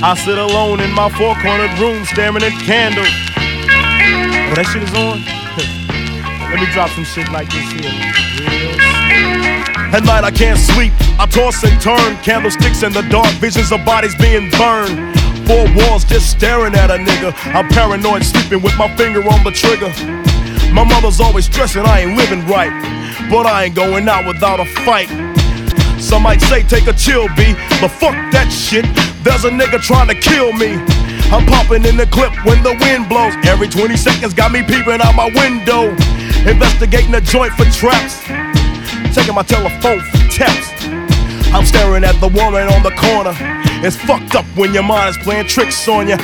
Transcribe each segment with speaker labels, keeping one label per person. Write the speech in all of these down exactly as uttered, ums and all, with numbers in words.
Speaker 1: I sit alone in my four-cornered room staring at candles. Oh, that shit is on? Let me drop some shit like this here. Real. At night I can't sleep, I toss and turn. Candlesticks in the dark, visions of bodies being burned. Four walls just staring at a nigga. I'm paranoid, sleeping with my finger on the trigger. My mother's always stressing I ain't living right, but I ain't going out without a fight. Some might say take a chill, B, but fuck that shit. There's a nigga trying to kill me. I'm popping in the clip when the wind blows. Every twenty seconds got me peeping out my window. Investigating a joint for traps, taking my telephone for taps. I'm staring at the woman on the corner. It's fucked up when your mind is playing tricks on you.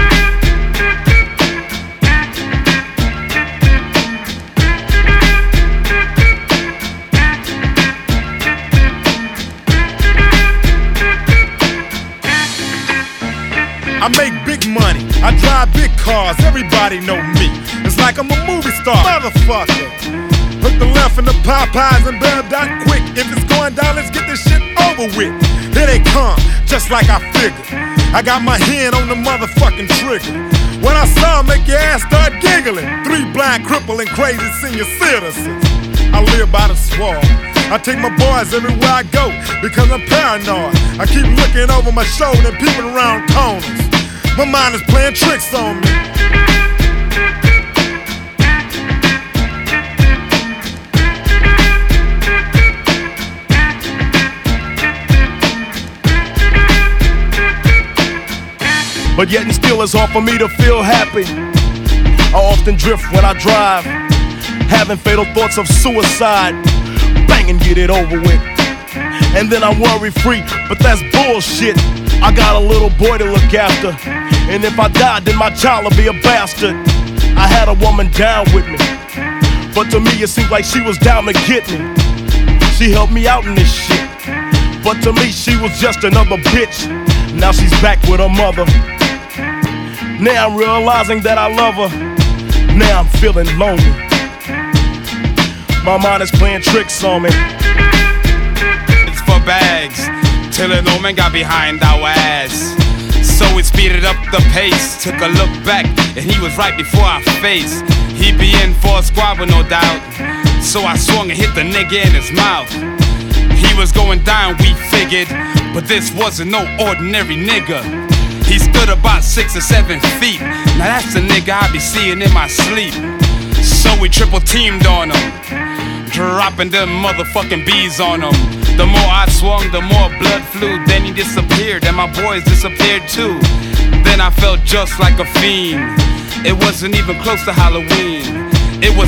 Speaker 2: I make big money, I drive big cars, everybody know me. It's like I'm a movie star, motherfucker. Hook the left in the Popeyes and bail down quick. If it's going down, let's get this shit over with. Here they come, just like I figured. I got my hand on the motherfucking trigger. When I saw 'em, make your ass start giggling. Three blind, crippled, and crazy senior citizens. I live by the swamp. I take my boys everywhere I go because I'm paranoid. I keep looking over my shoulder and peeping around corners. My mind is playing tricks on me.
Speaker 1: But yet and still it's hard for me to feel happy. I often drift when I drive, having fatal thoughts of suicide. Bang and get it over with. And then I'm worry free, but that's bullshit. I got a little boy to look after, and if I die, then my child will be a bastard. I had a woman down with me, but to me it seemed like she was down to get me. She helped me out in this shit, but to me she was just another bitch. Now she's back with her mother. Now I'm realizing that I love her. Now I'm feeling lonely. My mind is playing tricks on me.
Speaker 3: It's for bags till an old man got behind our ass. So we speeded up the pace. Took a look back and he was right before our face. He'd be in for a squabble, no doubt. So I swung and hit the nigga in his mouth. He was going down, we figured, but this wasn't no ordinary nigga. He stood about six or seven feet. Now that's the nigga I be seeing in my sleep. So we triple teamed on him, dropping them motherfucking bees on him. The more I swung, the more blood flew. Then he disappeared and my boys disappeared too. Then I felt just like a fiend. It wasn't even close to Halloween. It was